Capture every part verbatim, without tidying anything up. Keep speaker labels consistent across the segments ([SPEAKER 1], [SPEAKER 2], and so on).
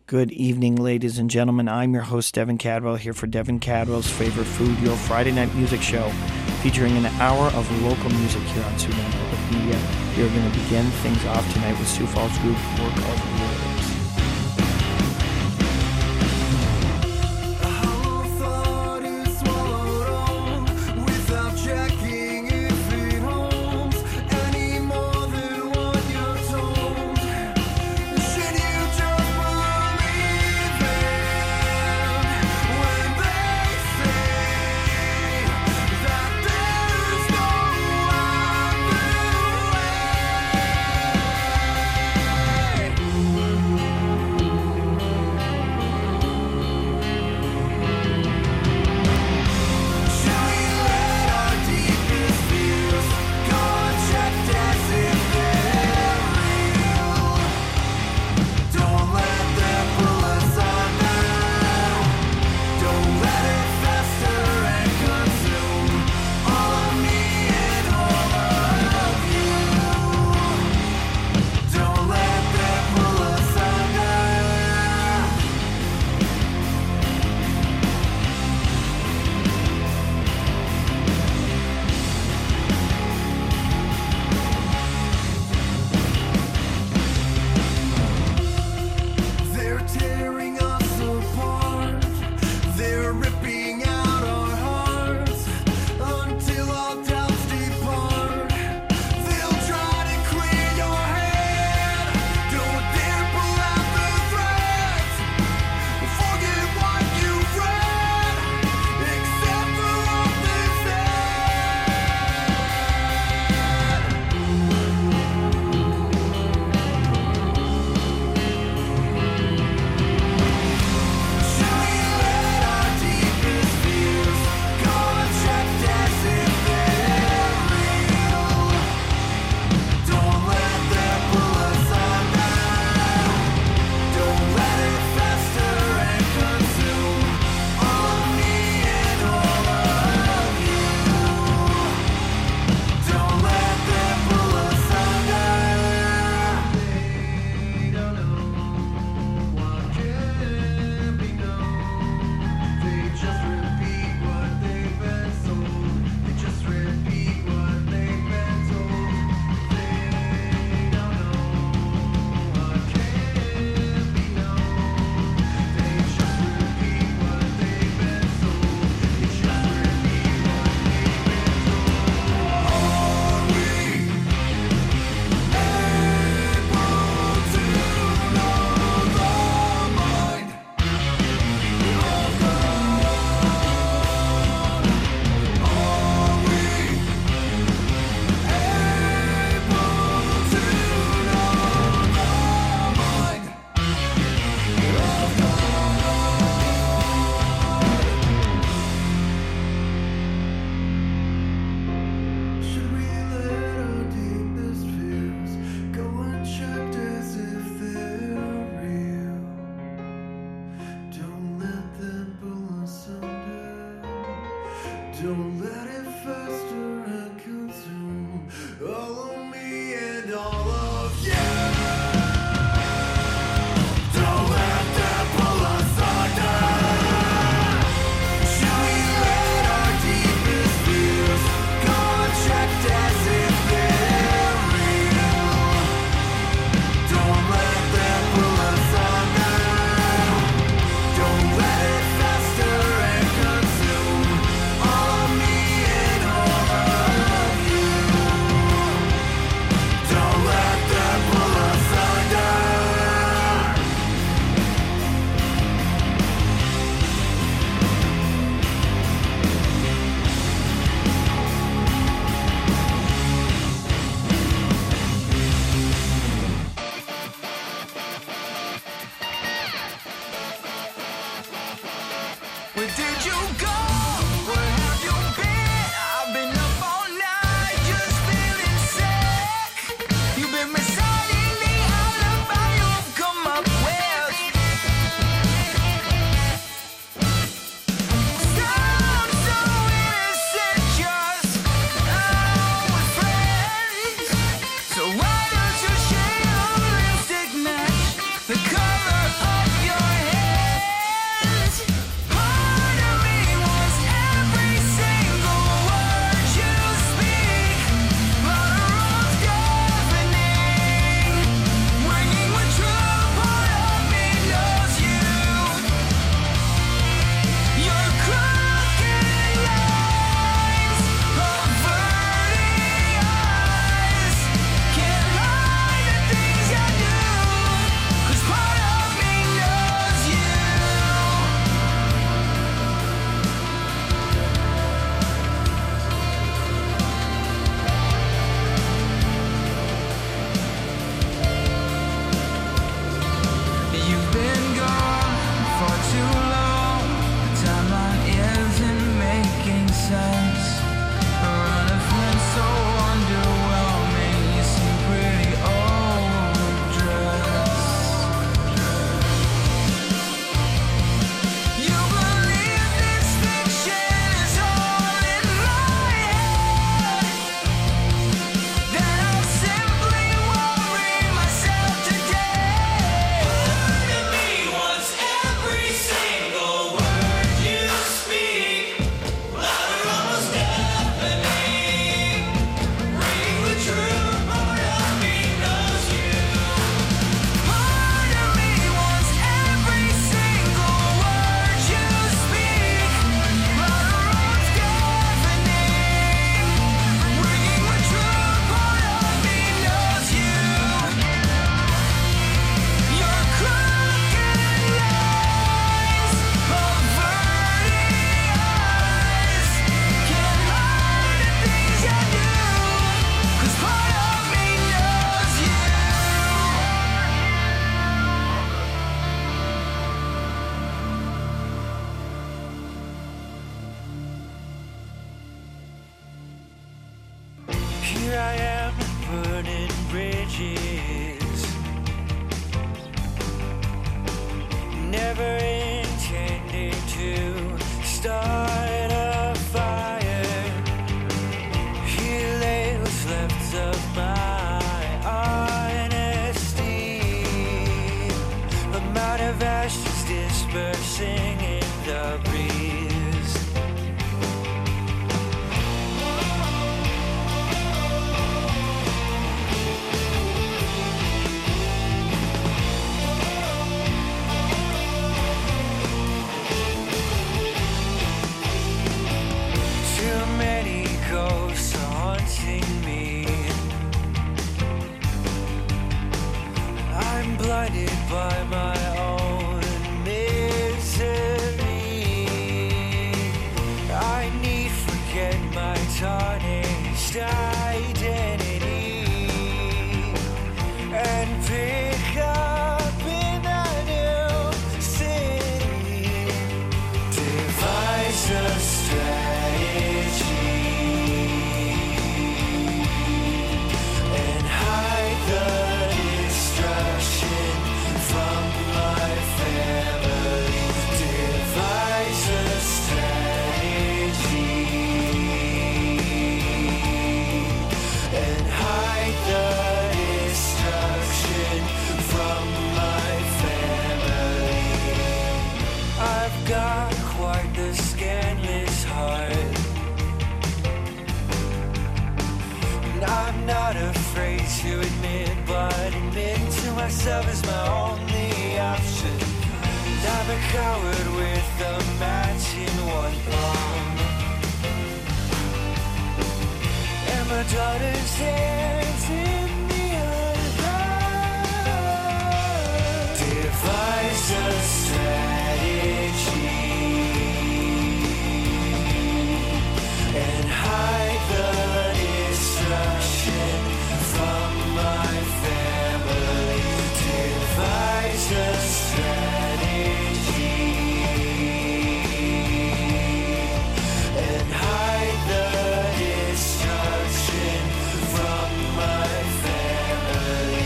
[SPEAKER 1] Good evening, ladies and gentlemen. I'm your host, Devin Cadwell, here for Devin Cadwell's Favorite Food, your Friday night music show, featuring an hour of local music here on Sioux Falls Public Media. We are going to begin things off tonight with Sioux Falls group Work of Words.
[SPEAKER 2] Don't let it fester and consume all of me and all of you. Don't let them pull us under. Should we let our deepest fears go unchecked as if they're real? Don't let them pull us under. Don't let it fester and consume all of me and all of you. Don't let them pull us under. Where did you go? Where have you been? I've been up all night just feeling sick. You've been reciting the alibi you've come up with. Sound so innocent, just out with friends. So why does your shade of lipstick match the color of your
[SPEAKER 3] never intended to start a fire. Here lay what's left of my honesty, a mound of ashes dispersing in the breeze. Too many ghosts haunting me. I'm blinded by my own misery. I need forget my tarnished identity and pick up in a new city. Devise a strategy and hide the destruction from my family. Devise a strategy and hide the destruction from my family. I've got quite the scandalous heart, and I'm not afraid to admit, but admit to myself is my only option. And I'm a coward with a match in one palm, and my daughter's hands in the other. Devise a strategy and hide the destruction from my family. Devise a strategy and hide the destruction from my family.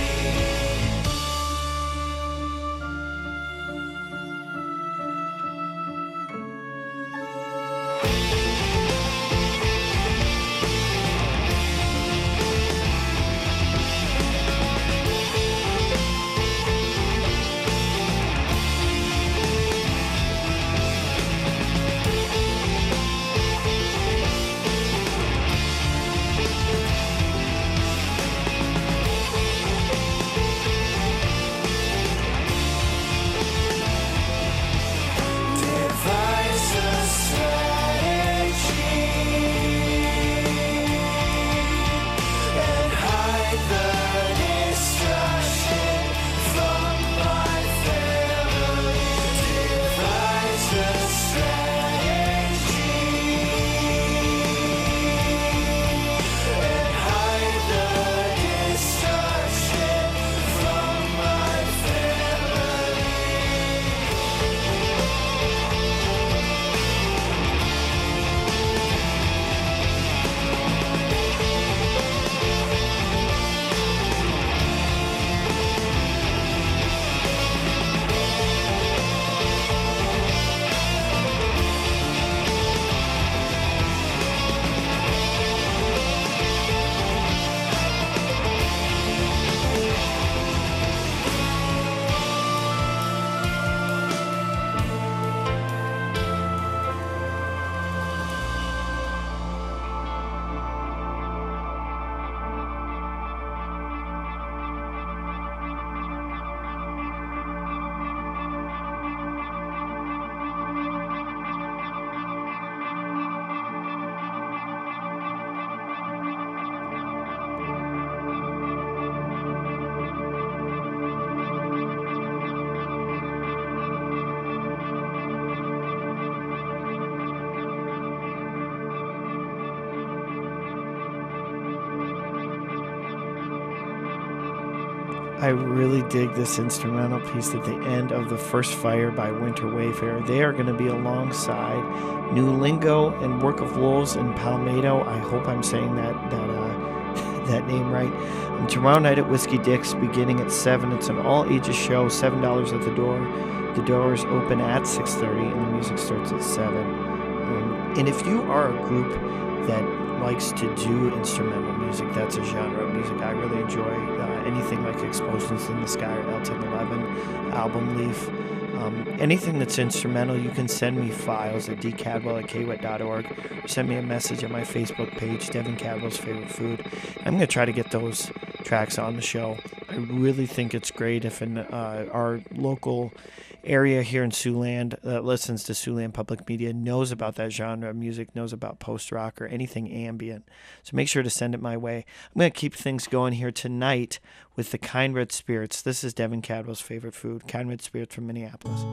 [SPEAKER 3] Devise a strategy and hide the destruction from my family. Devise a strategy and hide the destruction from my family.
[SPEAKER 1] I really dig this instrumental piece at the end of The First Fire by Winter Wayfarer. They are going to be alongside New Lingo and Work of Wolves and Palmetto. I hope I'm saying that that uh, that name right. And tomorrow night at Whiskey Dick's, beginning at seven. It's an all ages show, seven dollars at the door. The doors open at six thirty and the music starts at seven. Um, and if you are a group that likes to do instrumental music, that's a genre of music I really enjoy. Uh, anything like Explosions in the Sky or L ten eleven, Album Leaf, um, anything that's instrumental, you can send me files at d cadwell at k w i t dot org or send me a message at my Facebook page, Devin Cadwell's Favorite Food. I'm going to try to get those tracks on the show. I really think it's great if in uh, our local area here in Siouxland that listens to Siouxland Public Media knows about that genre of music, knows about post-rock or anything ambient. So make sure to send it my way. I'm going to keep things going here tonight with the Kind Red Spirits. This is Devin Cadwell's Favorite Food, Kind Red Spirits from Minneapolis.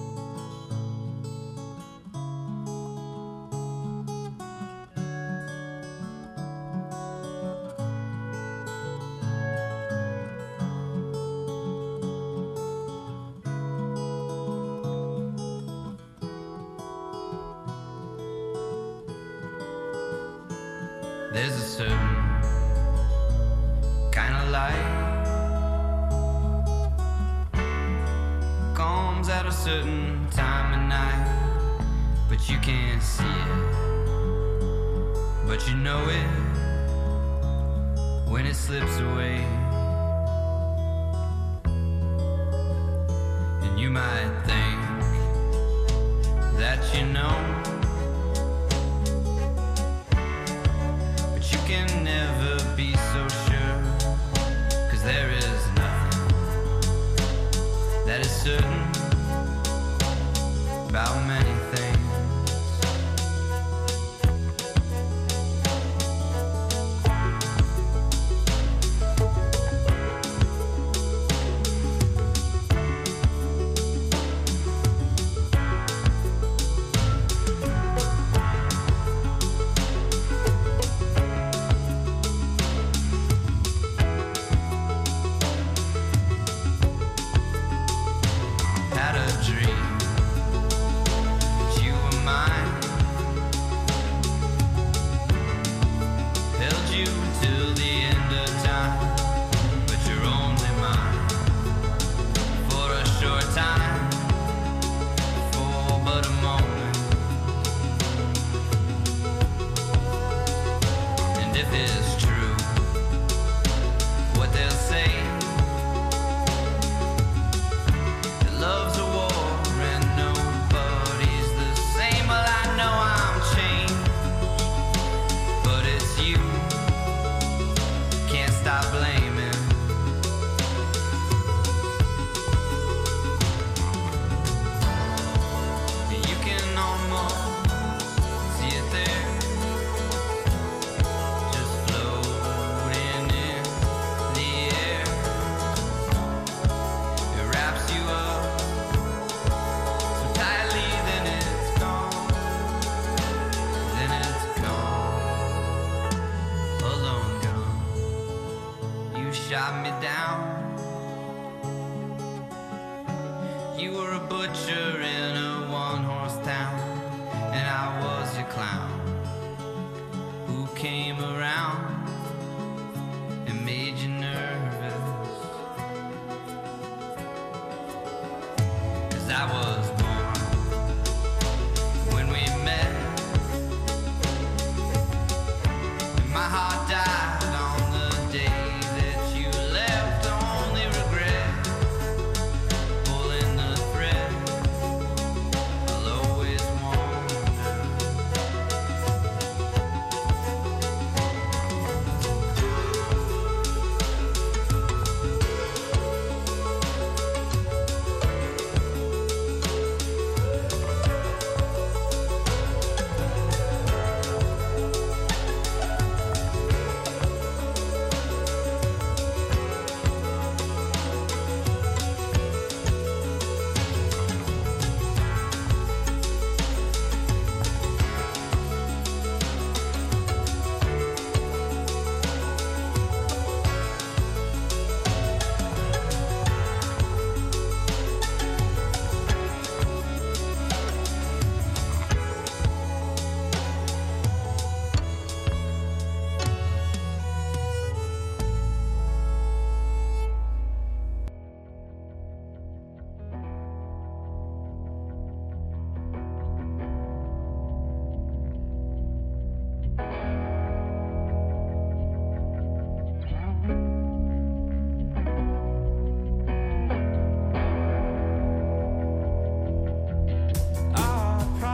[SPEAKER 4] There's a certain kind of light comes at a certain time of night, but you can't see it, but you know it when it slips away. And you might think that you know, can never be so sure, 'cause there is nothing that is certain about many things.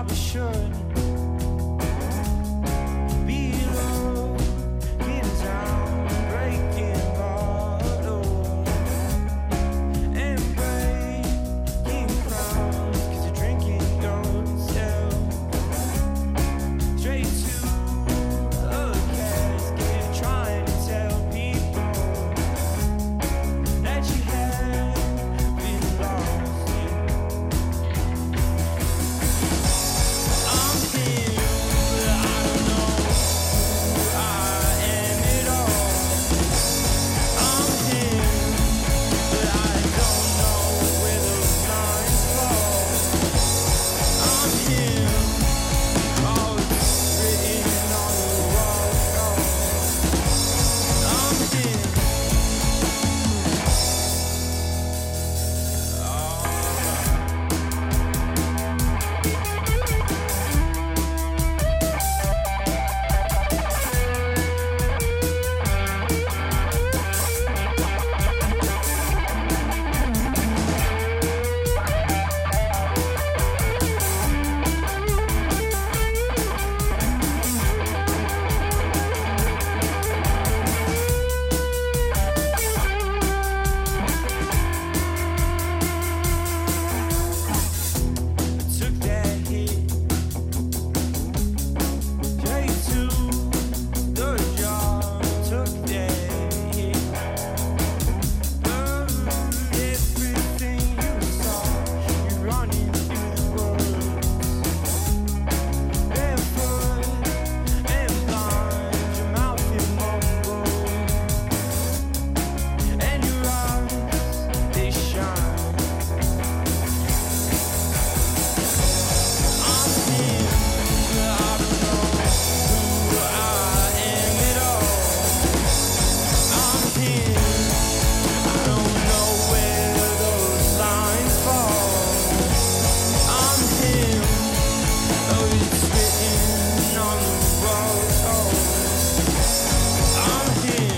[SPEAKER 3] we should be looking down, breaking bottles and breaking crowns, 'cause the drinking goes down straight to a casket, trying to tell people that you have been lost. I'm here, but I don't know who I am at all. I'm here, but I don't know where those lines fall. I'm here, oh, it's written on the walls. I'm here. Took that hit straight to the jaw. Took that hit, burned everything you saw. You running through the woods, barefoot and blind. Your mouth is mumbled, and your eyes they shine. I'm here, but I don't know who I am at all. I'm here, I don't know where those lines fall. I'm here, oh, it's written on the walls. I'm here.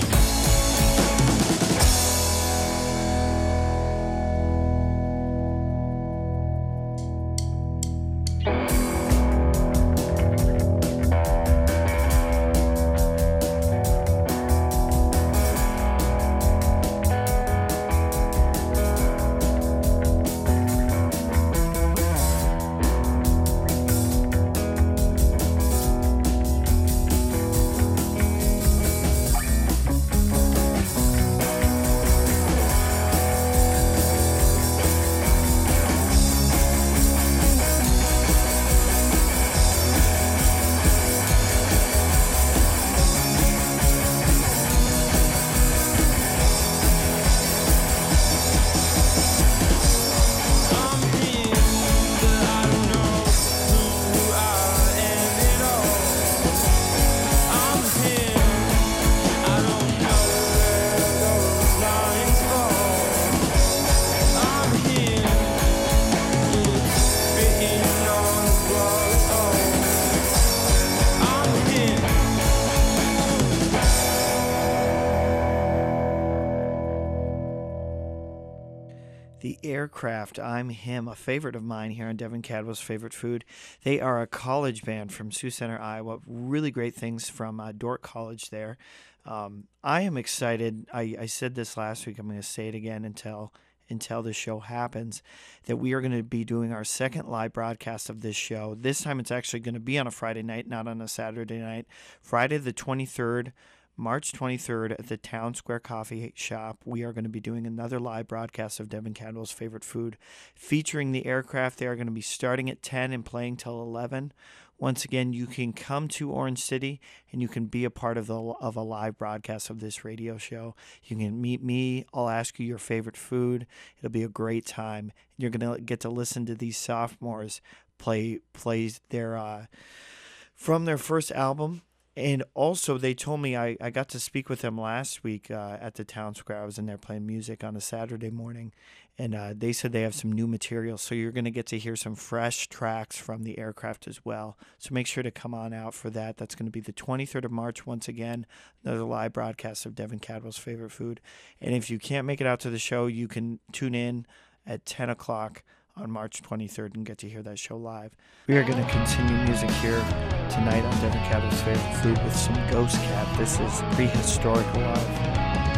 [SPEAKER 3] I'm here, but I don't know who I am at all. I'm here, I don't know where those lines fall. I'm here, it's written on the walls. I'm here.
[SPEAKER 1] The Aircraft, I'm Him, a favorite of mine here on Devin Cadwell's Favorite Food. They are a college band from Sioux Center, Iowa. Really great things from uh, Dordt College there. Um, I am excited. I, I said this last week. I'm going to say it again until until the show happens, that we are going to be doing our second live broadcast of this show. This time it's actually going to be on a Friday night, not on a Saturday night. Friday the twenty-third, March twenty-third at the Town Square Coffee Shop. We are going to be doing another live broadcast of Devin Cadwell's Favorite Food featuring the Aircraft. They are going to be starting at ten and playing till eleven. Once again, you can come to Orange City and you can be a part of the of a live broadcast of this radio show. You can meet me. I'll ask you your favorite food. It'll be a great time. You're going to get to listen to these sophomores play plays their uh, from their first album. And also, they told me, I, I got to speak with them last week uh, at the Town Square. I was in there playing music on a Saturday morning, and uh, they said they have some new material. So you're going to get to hear some fresh tracks from the Aircraft as well. So make sure to come on out for that. That's going to be the twenty-third of March once again, another live broadcast of Devin Cadwell's Favorite Food. And if you can't make it out to the show, you can tune in at ten o'clock on March twenty-third and get to hear that show live. We are going to continue music here tonight on Devin Cadwell's Favorite Food with some Ghost Cat. This is Prehistoric Love.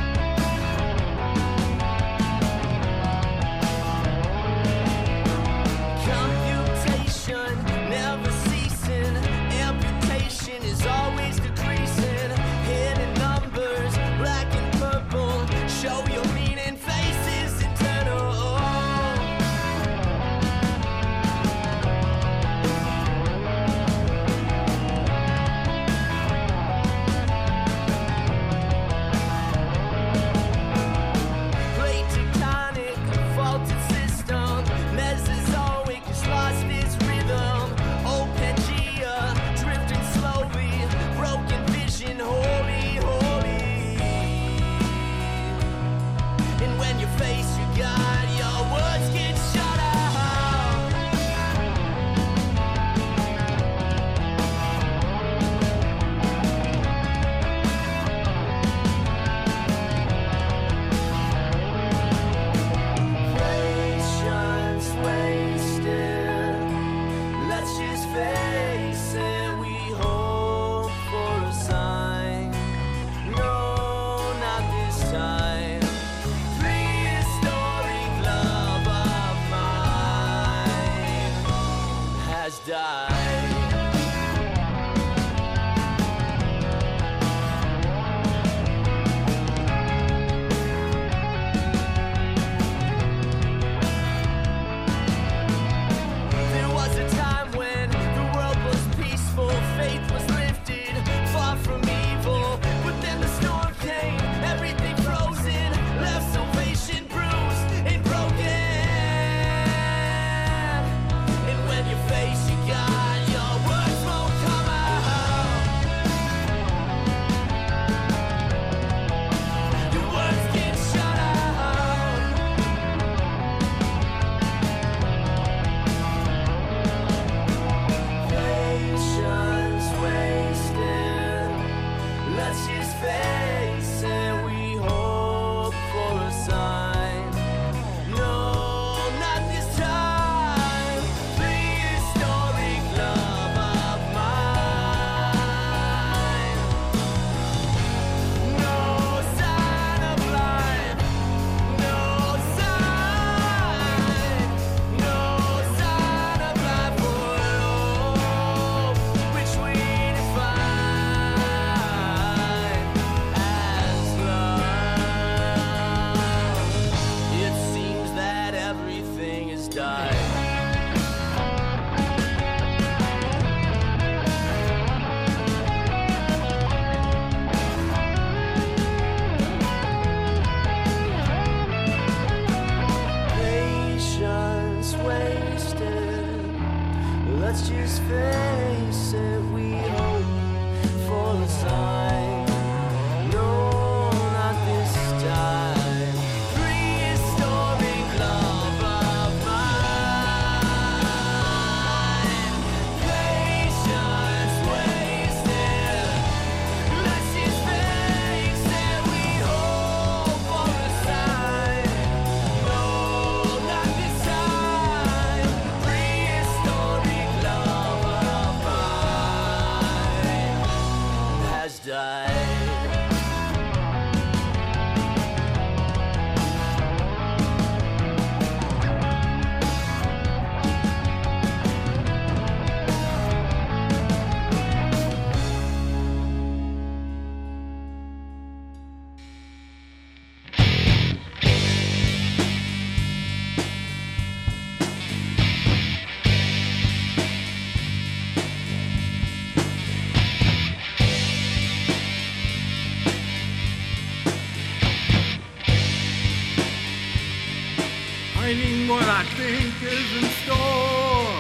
[SPEAKER 5] Hiding what I think is in store,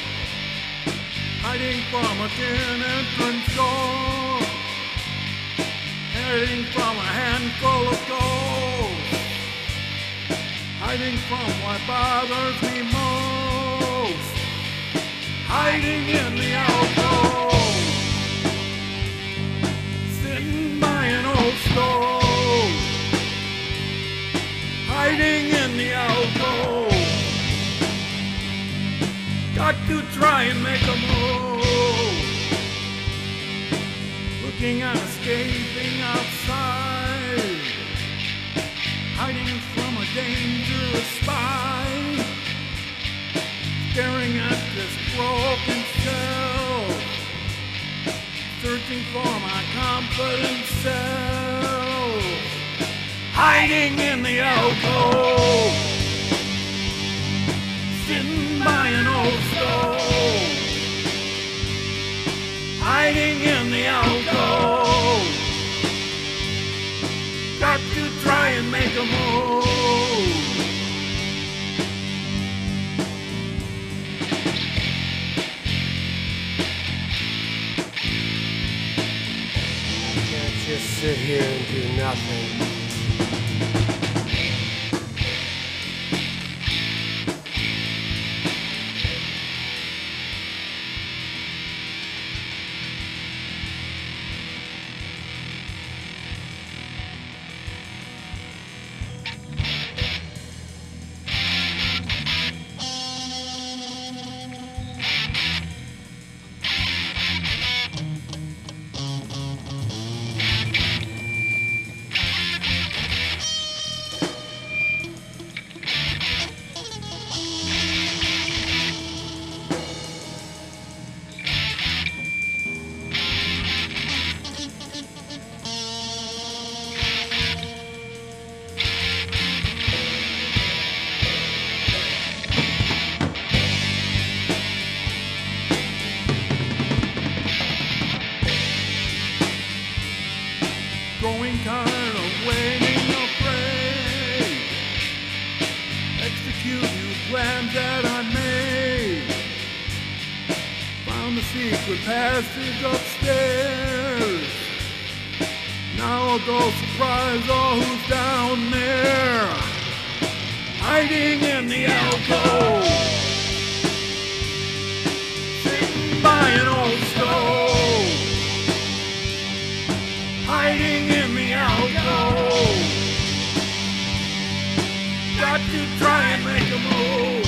[SPEAKER 5] hiding from a tin entrance door, hiding from a handful of gold, hiding from what bothers me most, hiding in the alcove, sitting by an old stove, hiding in the alcove, got to try and make a move. Looking at escaping outside, hiding from a dangerous spy, staring at this broken shell, searching for my confident self, hiding in the alcove, sitting by an old stove, hiding in the alcove, got to try and make a move.
[SPEAKER 6] Can't just sit here and do nothing.
[SPEAKER 5] Growing kind of waiting afraid, execute new plans that I made, found the secret passage upstairs, now I'll go surprise all who's down there, hiding in the alcove, sitting by an old stove, hiding in the alcove, got to try and make a move.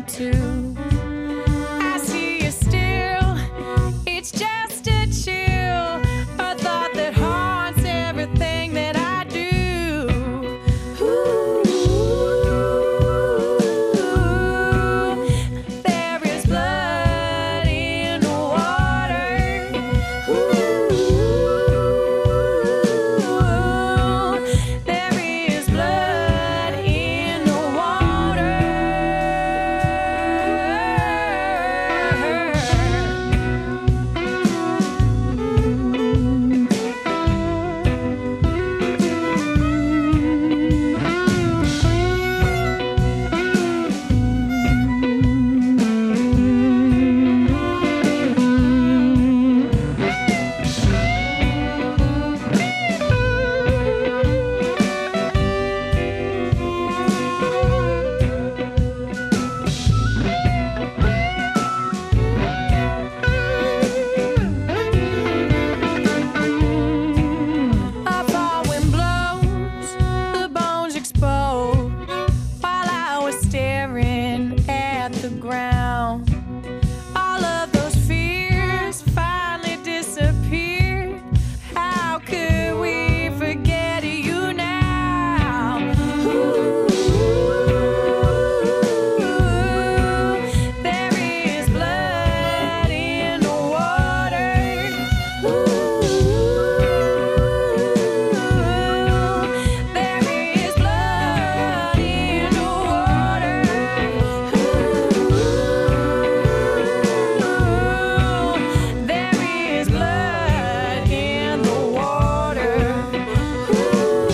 [SPEAKER 7] too. I see you still, it's just a chill, a thought that haunts everything that I do. Ooh, there is blood in the water. Ooh, there is blood in the water. A fall wind blows, the bones explode, while I was staring at the ground. All of those fears finally disappeared. How could we forget you now? Ooh, there is blood in the water. Ooh, there is blood in the water. Ooh, there is blood in the water. Ooh,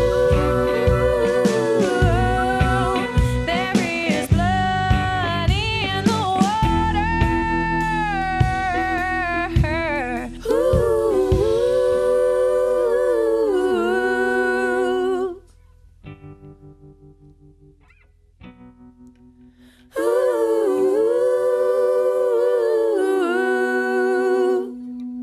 [SPEAKER 7] there is blood in the water. Ooh.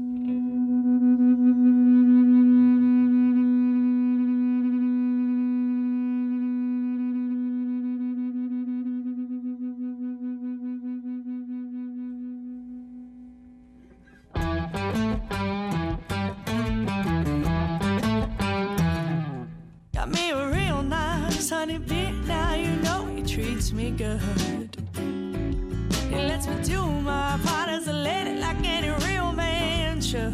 [SPEAKER 7] Got me a real nice honey bee. Now you know he treats me good. He lets me do my part as a lady like any real man should.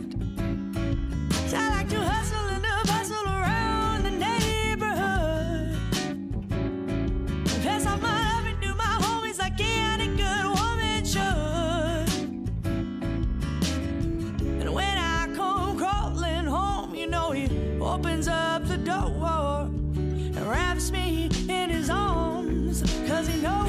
[SPEAKER 7] So I like to hustle and to bustle around the neighborhood. Pass off my love and do my homies like any good woman should. And when I come crawling home, you know he opens up the door and wraps me in his arms, 'cause he knows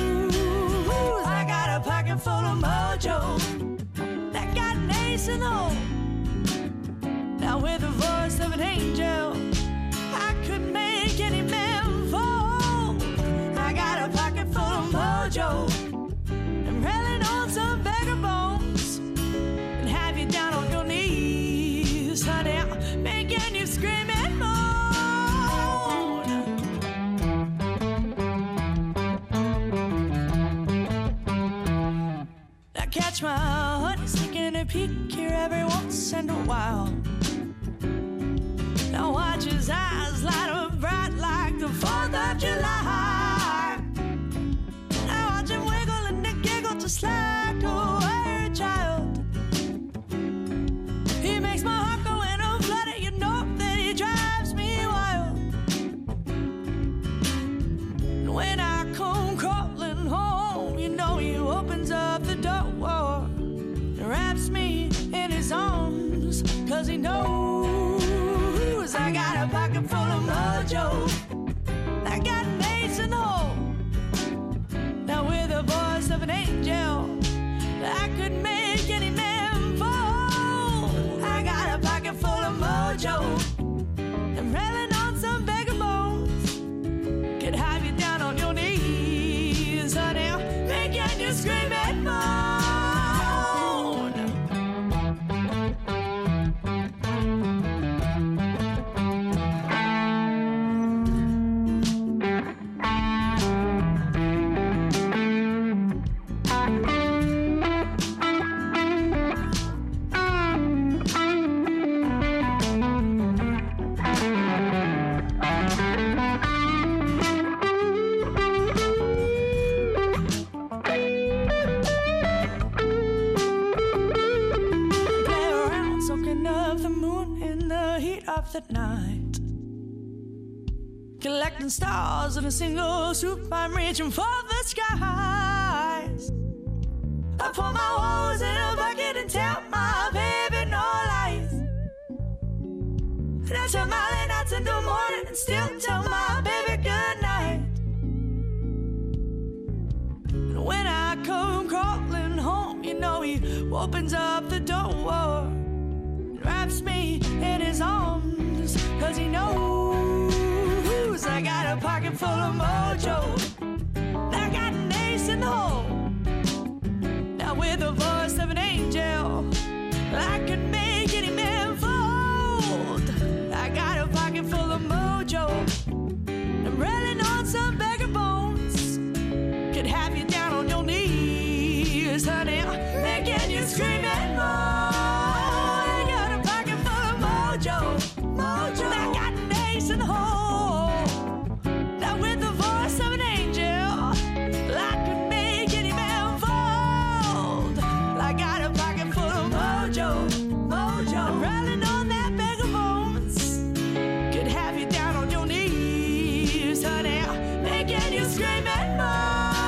[SPEAKER 7] I got a pocket full of mojo that got an ace in the hole. Now with the voice of an angel, I could make any man fall. I got a pocket full of mojo, I'm railing on some beggar bones and have you down on your knees, honey, I'm making you scream and moan. Now catch my honey sneaking a peek here every once in a while. Now watch his eyes light up bright like the fourth of July. Now watch him wiggle and then giggle just like a weird child. He makes my heart go in a flutter, you know that he drives me wild. And when I come crawling home, you know he opens up the door and wraps me in his arms, 'cause he knows I got a pocket full of mojo, I got an ace in the hole. Now with the voice of an angel, I could make any man fall. I got a pocket full of mojo, I'm railing on some beggar bones. Could have you down on your knees, honey, making you scream and moan. of the moon in the heat of the night. Collecting stars in a single swoop, I'm reaching for the skies. I pour my woes in a bucket and tell my baby no lies. And I tell my late nights into morning and still tell my baby good night. And when I come crawling home, you know he opens up the door and wraps me in his arms, cause he knows I got a pocket full of mojo. I got an ace in the hole. Now with the voice of an angel, I could make any man fold. I got a pocket full of mojo. I'm rolling on some beggar bones. Could have you down on your knees, honey, making you scream and moan. I got a pocket full of mojo, mojo. I got an ace in the hole. Now with the voice of an angel, I could make any man fold. I got a pocket full of mojo, mojo. I'm rolling on that bag of bones. Could have you down on your knees, honey, making you scream and moan.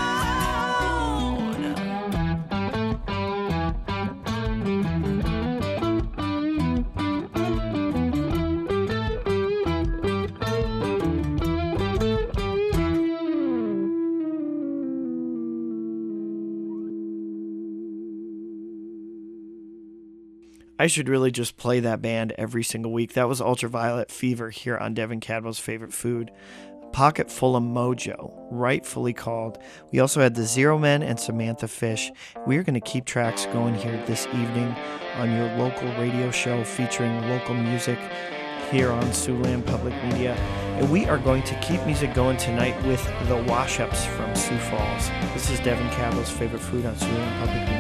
[SPEAKER 1] I should really just play that band every single week. That was Ultraviolet Fever here on Devin Cadwell's Favorite Food. Pocket Full of Mojo, rightfully called. We also had the Zero Men and Samantha Fish. We are going to keep tracks going here this evening on your local radio show featuring local music here on Siouxland Public Media. And we are going to keep music going tonight with the Wash-Ups from Sioux Falls. This is Devin Cadwell's Favorite Food on Siouxland Public Media.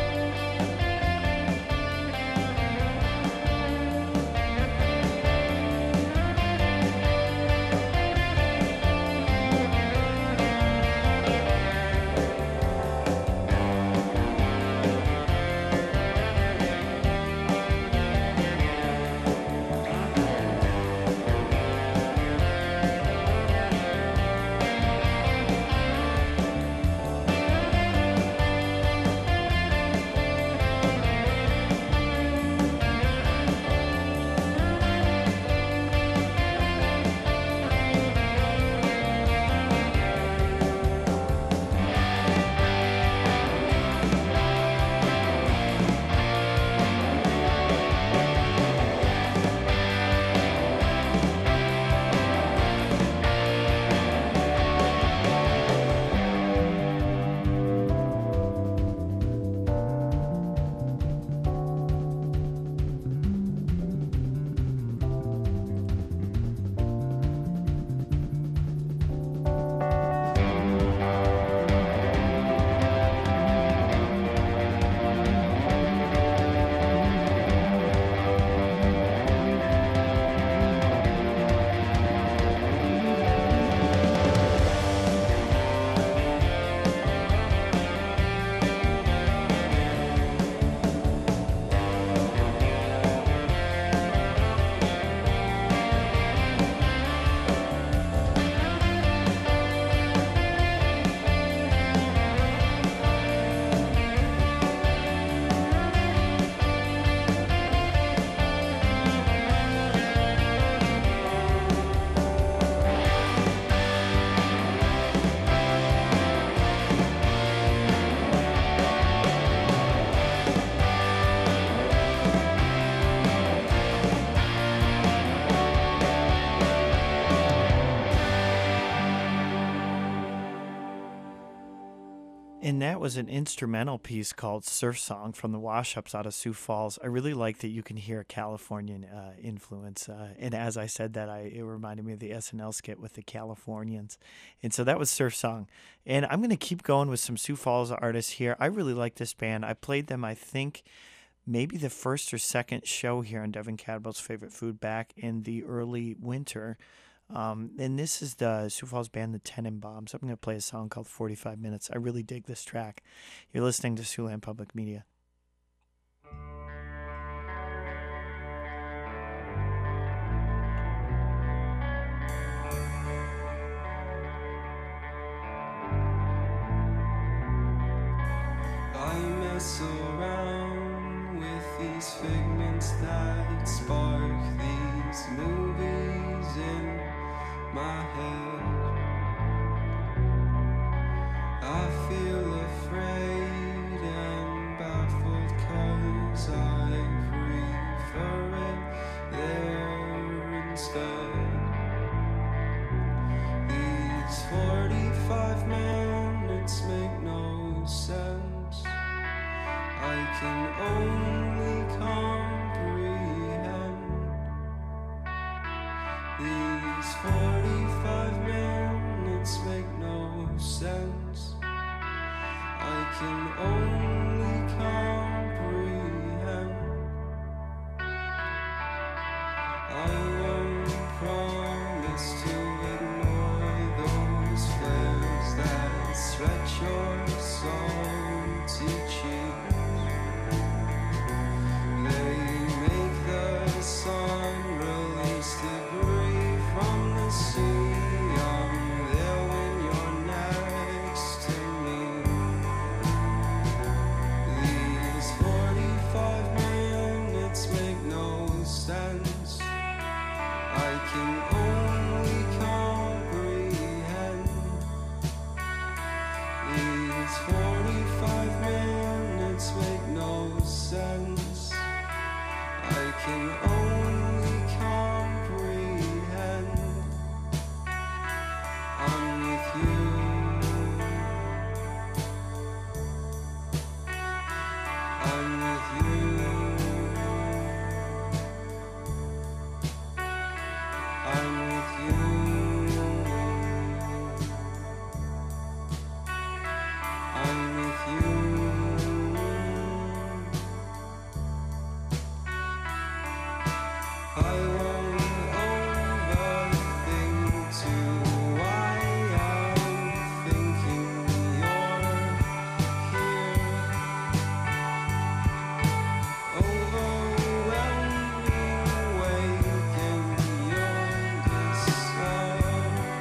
[SPEAKER 1] And that was an instrumental piece called Surf Song from the Wash-Ups out of Sioux Falls. I really like that you can hear a Californian uh, influence. Uh, and as I said that, I, it reminded me of the S N L skit with the Californians. And so that was Surf Song. And I'm going to keep going with some Sioux Falls artists here. I really like this band. I played them, I think, maybe the first or second show here on Devin Cadwell's Favorite Food back in the early winter. Um, and this is the Sioux Falls band, the Tenenbaums. I'm going to play a song called forty-five minutes. I really dig this track. You're listening to Siouxland Public Media.
[SPEAKER 8] things that spark these movies in my head. I feel afraid and baffled 'cause I prefer it there instead. These forty-five minutes make no sense. I can only comprehend. These forty-five minutes make no sense. I can only comprehend. I won't promise to ignore those flares that stretch your salty cheeks. They make the sun release debris from the sea. I'm there when you're next to me. These forty-five minutes make no sense. I can only comprehend. These forty-five minutes make no sense. I can only comprehend. I'm with you. I'm with you. I'm with you. I'm with you. I won't overthink too why I'm thinking you're here. Overwhelming wake and you'll disappear.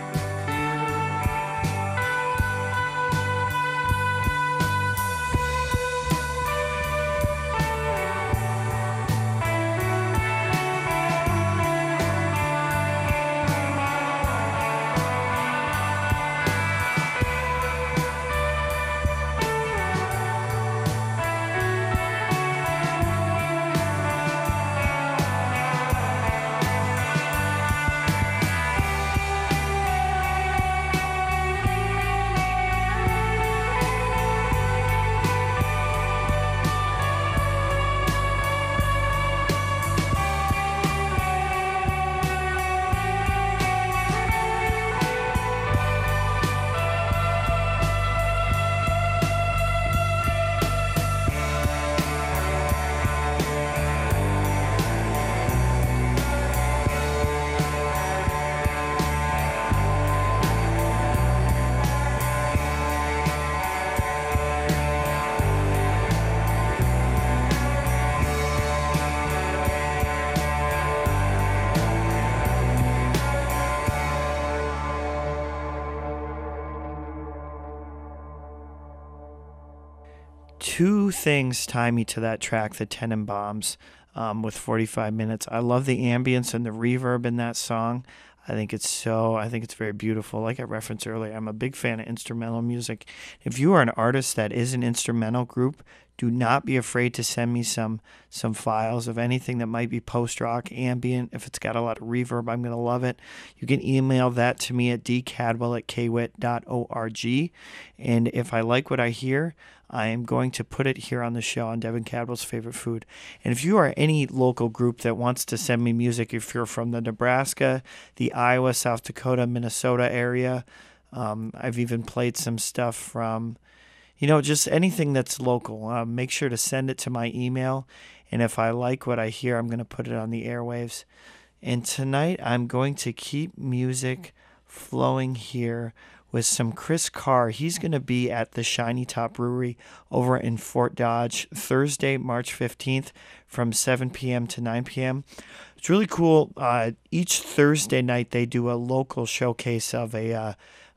[SPEAKER 1] Two things tie me to that track, the Tenenbaums, um, with forty-five minutes. I love the ambience and the reverb in that song. I think it's so, I think it's very beautiful. Like I referenced earlier, I'm a big fan of instrumental music. If you are an artist that is an instrumental group, do not be afraid to send me some some files of anything that might be post-rock, ambient. If it's got a lot of reverb, I'm going to love it. You can email that to me at d cadwell at k w i t dot org. And if I like what I hear, I am going to put it here on the show on Devin Cadwell's Favorite Food. And if you are any local group that wants to send me music, if you're from the Nebraska, the Iowa, South Dakota, Minnesota area, um, I've even played some stuff from, you know, just anything that's local. Uh, make sure to send it to my email. And if I like what I hear, I'm going to put it on the airwaves. And tonight I'm going to keep music flowing here with some Chris Carr. He's going to be at the Shiny Top Brewery over in Fort Dodge Thursday, March fifteenth from seven p.m. to nine p.m. It's really cool. Uh, each Thursday night they do a local showcase of a uh,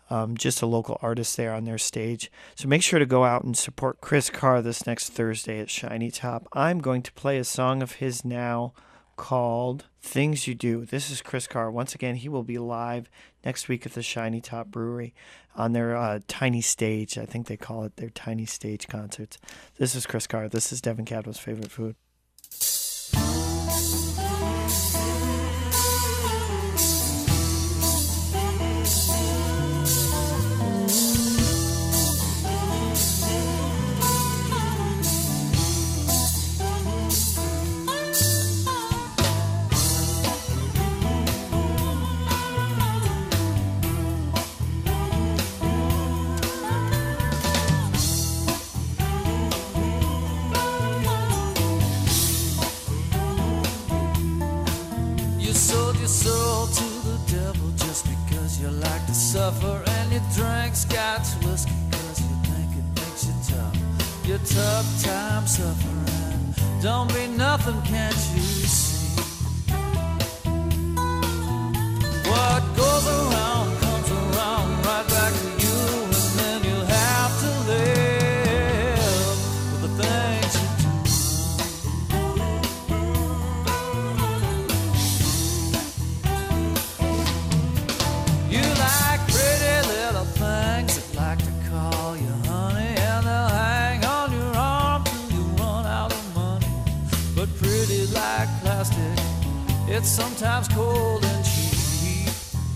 [SPEAKER 1] Um, just a local artist there on their stage. So make sure to go out and support Chris Carr this next Thursday at Shiny Top. I'm going to play a song of his now called Things You Do. This is Chris Carr. Once again, he will be live next week at the Shiny Top Brewery on their uh, tiny stage. I think they call it their tiny stage concerts. This is Chris Carr. This is Devin Cadwell's Favorite Food.
[SPEAKER 3] Suffer and your drink Scotch whiskey cause you think it makes you tough. You're tough time suffering. Don't be nothing, can't you see? What goes around comes around right back to you, and then you have to live with the things you do. You like pretty little things that like to call you honey, and they'll hang on your arm till you run out of money. But pretty like plastic, it's sometimes cold and cheap.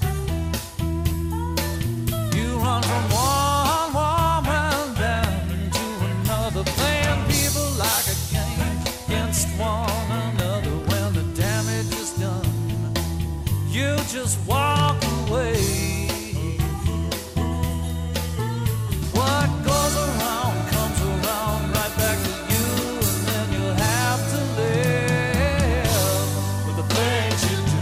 [SPEAKER 3] You run from one woman down to another, playing people like a game against one another. When the damage is done, you just walk away. What goes around comes around right back to you, and then you'll have to live with the things you do.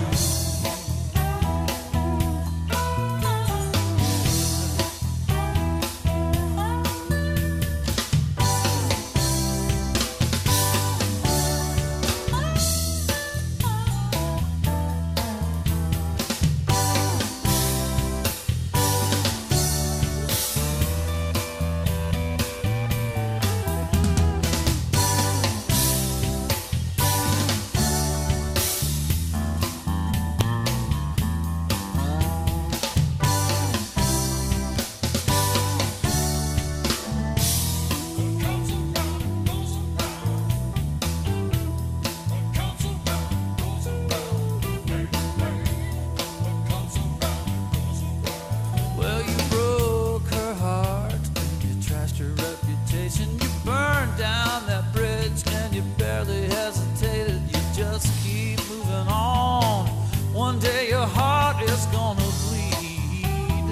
[SPEAKER 3] Well, you broke her heart, you trashed her reputation, you burned down that bridge, and you barely hesitated. You just keep moving on. One day your heart is gonna bleed.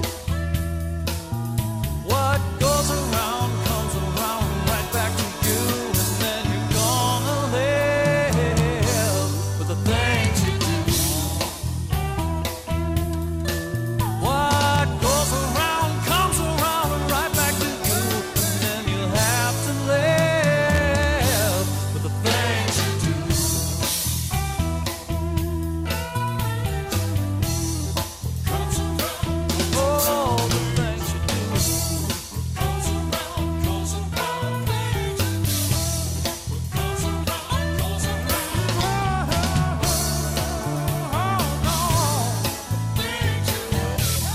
[SPEAKER 3] What goes around comes around right back to you, and then you're gonna live with the things you do. What goes around comes around right back to you, and then you'll have to live with the things you do. Oh, the things you do. Comes around, comes around, things you do. Comes around, comes around. Oh, no. Things you do.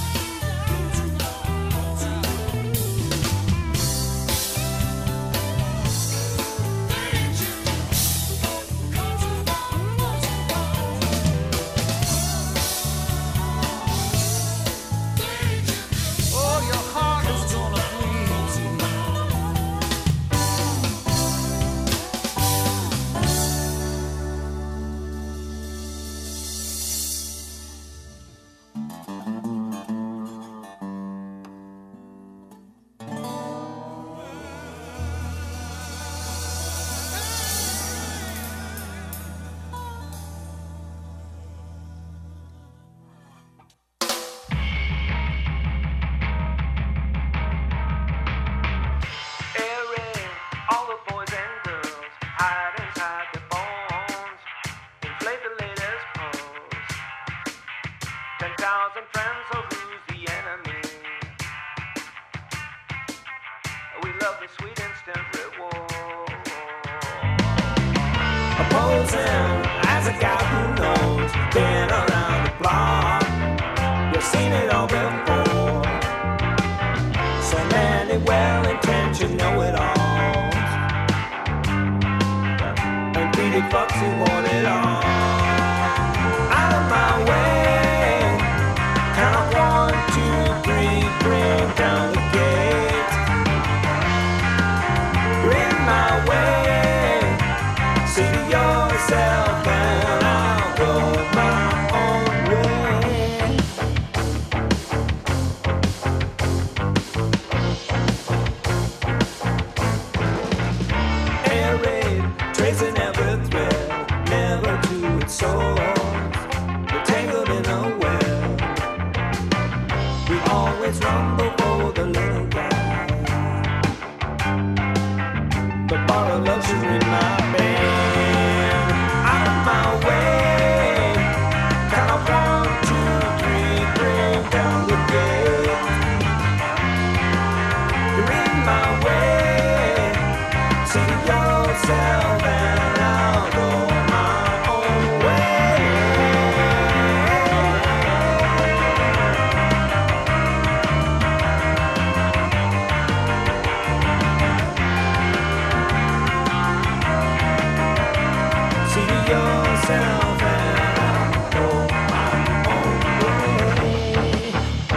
[SPEAKER 3] Oh, your heart is gonna bleed. Airing all the boys and girls, hide inside their phones, inflate the latest pose. Ten thousand friends, so who's the enemy?
[SPEAKER 9] knows him as a guy who knows. Been around the block, you've seen it all before. So many well-intentioned know-it-alls and greedy fucks who want it all. Out of my way, count up one, two, three, bring down the gate. You're in my way, see to yourself and I'll go my own way. Air raid, tracing every thread, never to its source. We're tangled in a web. We always rumble for the little guy. The borrowed luxury, my band. Out of my way. Count up one, two, three, bring down the gate. You're in my way. See yourself and I'll go my own way. See yourself and I'll go my own way.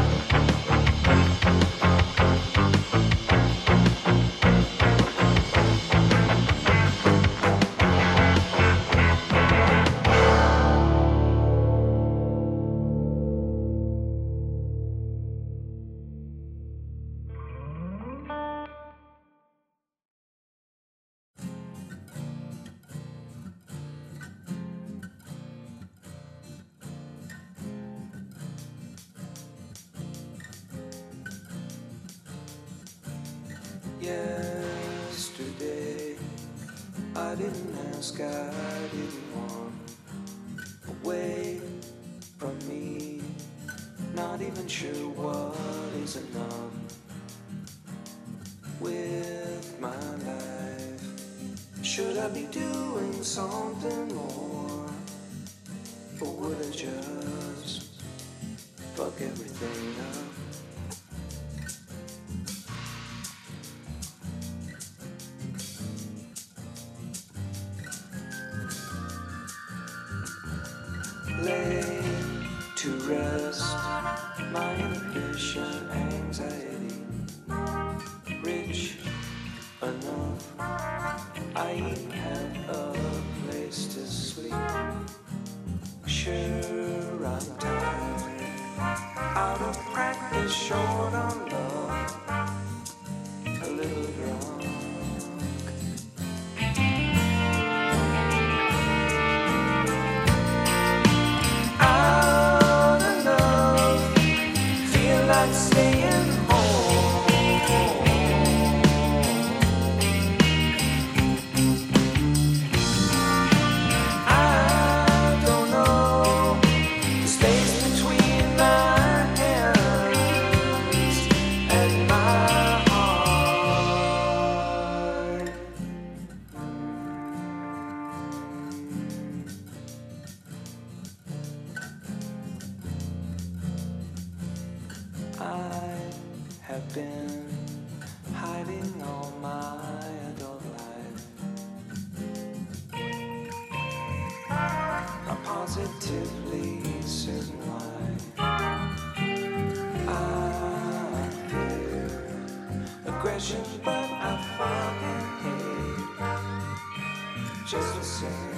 [SPEAKER 9] Yesterday, I didn't ask, I didn't want away from me. Not even sure what is enough with my life. Should I be doing something more? Or would I just fuck everything up? Lay to rest my inhibition, anxiety. Rich enough, I even have a place to sleep. Sure, I'm tired, out of practice, short on love, a little drunk. Out of love, feel like staying home. I don't know the space between my hands and my heart. I have been hiding all my adult life. I'm positively certain why. I fear aggression, but I fucking hate just the same.